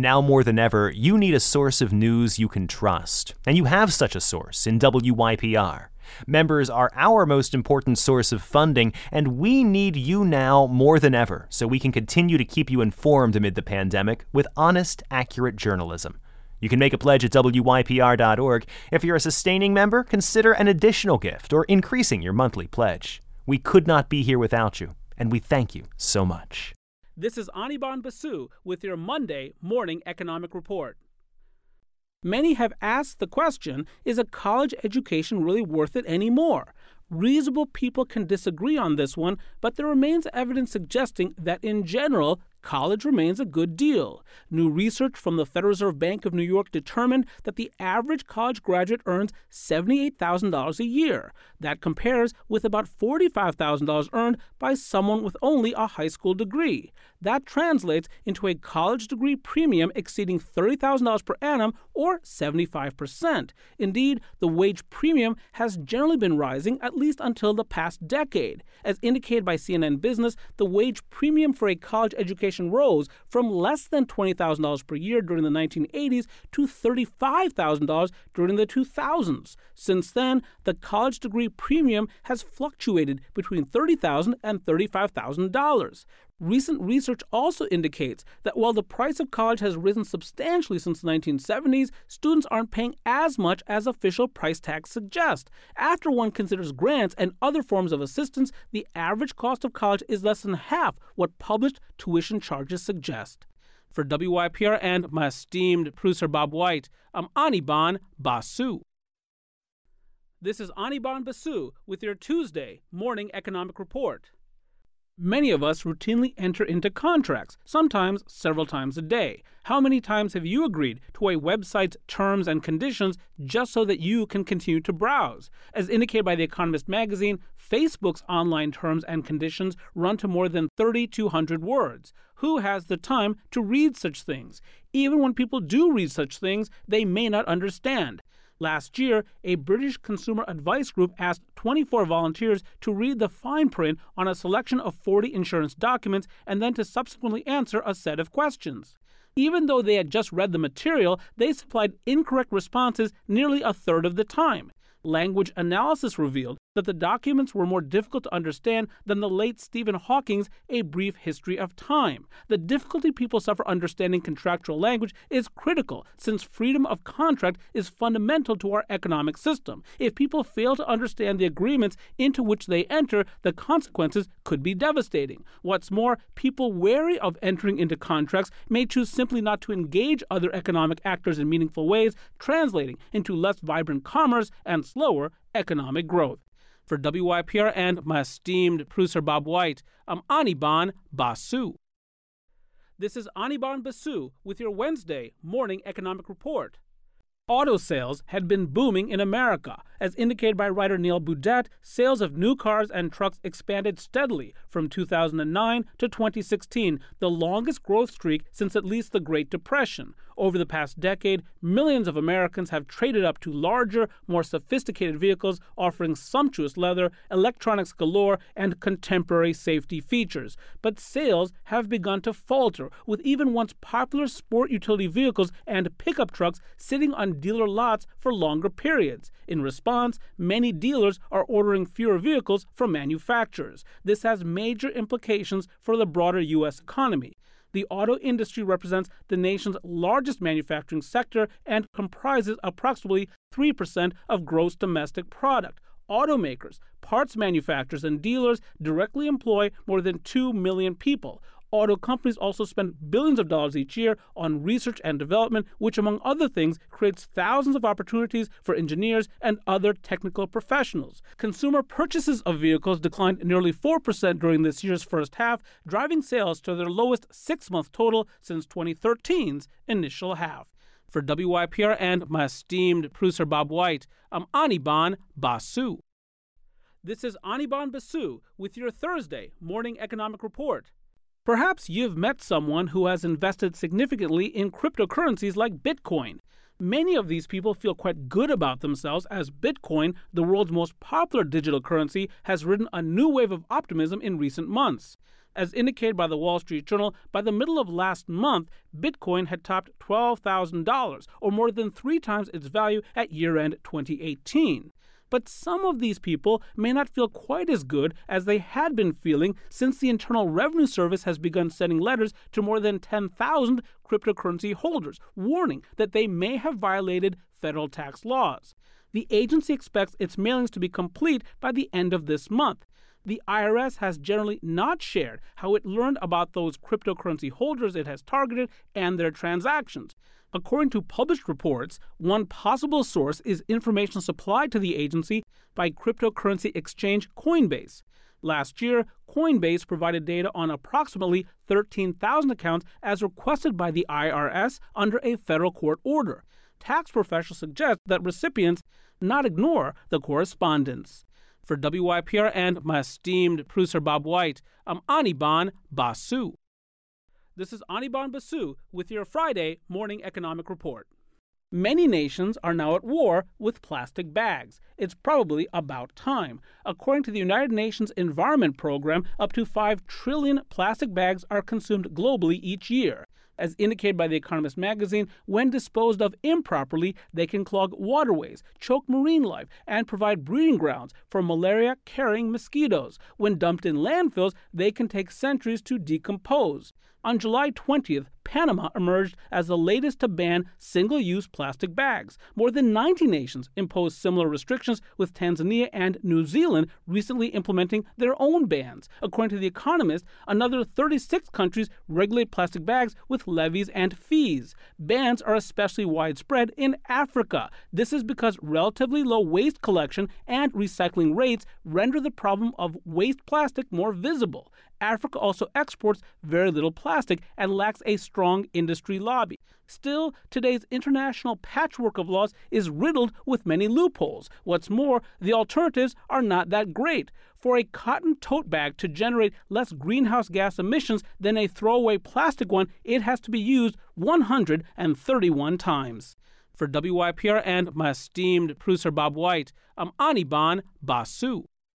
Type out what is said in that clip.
Now more than ever, you need a source of news you can trust. And you have such a source in WYPR. Members are our most important source of funding, and we need you now more than ever so we can continue to keep you informed amid the pandemic with honest, accurate journalism. You can make a pledge at WYPR.org. If you're a sustaining member, consider an additional gift or increasing your monthly pledge. We could not be here without you, and we thank you so much. This is Anirban Basu with your Monday Morning Economic Report. Many have asked the question, is a college education really worth it anymore? Reasonable people can disagree on this one, but there remains evidence suggesting that in general, college remains a good deal. New research from the Federal Reserve Bank of New York determined that the average college graduate earns $78,000 a year. That compares with about $45,000 earned by someone with only a high school degree. That translates into a college degree premium exceeding $30,000 per annum, or 75%. Indeed, the wage premium has generally been rising at least until the past decade. As indicated by CNN Business, the wage premium for a college education rose from less than $20,000 per year during the 1980s to $35,000 during the 2000s. Since then, the college degree premium has fluctuated between $30,000 and $35,000. Recent research also indicates that while the price of college has risen substantially since the 1970s, students aren't paying as much as official price tags suggest. After one considers grants and other forms of assistance, the average cost of college is less than half what published tuition charges suggest. For WYPR and my esteemed producer Bob White, I'm Anirban Basu. This is Anirban Basu with your Tuesday Morning Economic Report. Many of us routinely enter into contracts, sometimes several times a day. How many times have you agreed to a website's terms and conditions just so that you can continue to browse? As indicated by The Economist magazine, Facebook's online terms and conditions run to more than 3,200 words. Who has the time to read such things? Even when people do read such things, they may not understand. Last year, a British consumer advice group asked 24 volunteers to read the fine print on a selection of 40 insurance documents and then to subsequently answer a set of questions. Even though they had just read the material, they supplied incorrect responses nearly a third of the time. Language analysis revealed that the documents were more difficult to understand than the late Stephen Hawking's A Brief History of Time. The difficulty people suffer understanding contractual language is critical, since freedom of contract is fundamental to our economic system. If people fail to understand the agreements into which they enter, the consequences could be devastating. What's more, people wary of entering into contracts may choose simply not to engage other economic actors in meaningful ways, translating into less vibrant commerce and slower economic growth. For WYPR and my esteemed producer Bob White, I'm Anirban Basu. This is Anirban Basu with your Wednesday Morning Economic Report. Auto sales had been booming in America. As indicated by writer Neil Boudet, sales of new cars and trucks expanded steadily from 2009 to 2016, the longest growth streak since at least the Great Depression. Over the past decade, millions of Americans have traded up to larger, more sophisticated vehicles offering sumptuous leather, electronics galore, and contemporary safety features. But sales have begun to falter, with even once popular sport utility vehicles and pickup trucks sitting on dealer lots for longer periods. In response, many dealers are ordering fewer vehicles from manufacturers. This has major implications for the broader U.S. economy. The auto industry represents the nation's largest manufacturing sector and comprises approximately 3% of gross domestic product. Automakers, parts manufacturers, and dealers directly employ more than 2 million people. Auto companies also spend billions of dollars each year on research and development, which, among other things, creates thousands of opportunities for engineers and other technical professionals. Consumer purchases of vehicles declined nearly 4% during this year's first half, driving sales to their lowest six-month total since 2013's initial half. For WYPR and my esteemed producer Bob White, I'm Anirban Basu. This is Anirban Basu with your Thursday Morning Economic Report. Perhaps you've met someone who has invested significantly in cryptocurrencies like Bitcoin. Many of these people feel quite good about themselves as Bitcoin, the world's most popular digital currency, has ridden a new wave of optimism in recent months. As indicated by the Wall Street Journal, by the middle of last month, Bitcoin had topped $12,000, or more than 3 times its value at year-end 2018. But some of these people may not feel quite as good as they had been feeling since the Internal Revenue Service has begun sending letters to more than 10,000 cryptocurrency holders, warning that they may have violated federal tax laws. The agency expects its mailings to be complete by the end of this month. The IRS has generally not shared how it learned about those cryptocurrency holders it has targeted and their transactions. According to published reports, one possible source is information supplied to the agency by cryptocurrency exchange Coinbase. Last year, Coinbase provided data on approximately 13,000 accounts as requested by the IRS under a federal court order. Tax professionals suggest that recipients not ignore the correspondence. For WYPR and my esteemed producer Bob White, I'm Anirban Basu. This is Anirban Basu with your Friday Morning Economic Report. Many nations are now at war with plastic bags. It's probably about time. According to the United Nations Environment Program, up to 5 trillion plastic bags are consumed globally each year. As indicated by The Economist magazine, when disposed of improperly, they can clog waterways, choke marine life, and provide breeding grounds for malaria-carrying mosquitoes. When dumped in landfills, they can take centuries to decompose. On July 20th, Panama emerged as the latest to ban single-use plastic bags. More than 90 nations imposed similar restrictions, with Tanzania and New Zealand recently implementing their own bans. According to The Economist, another 36 countries regulate plastic bags with levies and fees. Bans are especially widespread in Africa. This is because relatively low waste collection and recycling rates render the problem of waste plastic more visible. Africa also exports very little plastic and lacks a strong industry lobby. Still, today's international patchwork of laws is riddled with many loopholes. What's more, the alternatives are not that great. For a cotton tote bag to generate less greenhouse gas emissions than a throwaway plastic one, it has to be used 131 times. For WYPR and my esteemed producer Bob White, I'm Anirban Basu.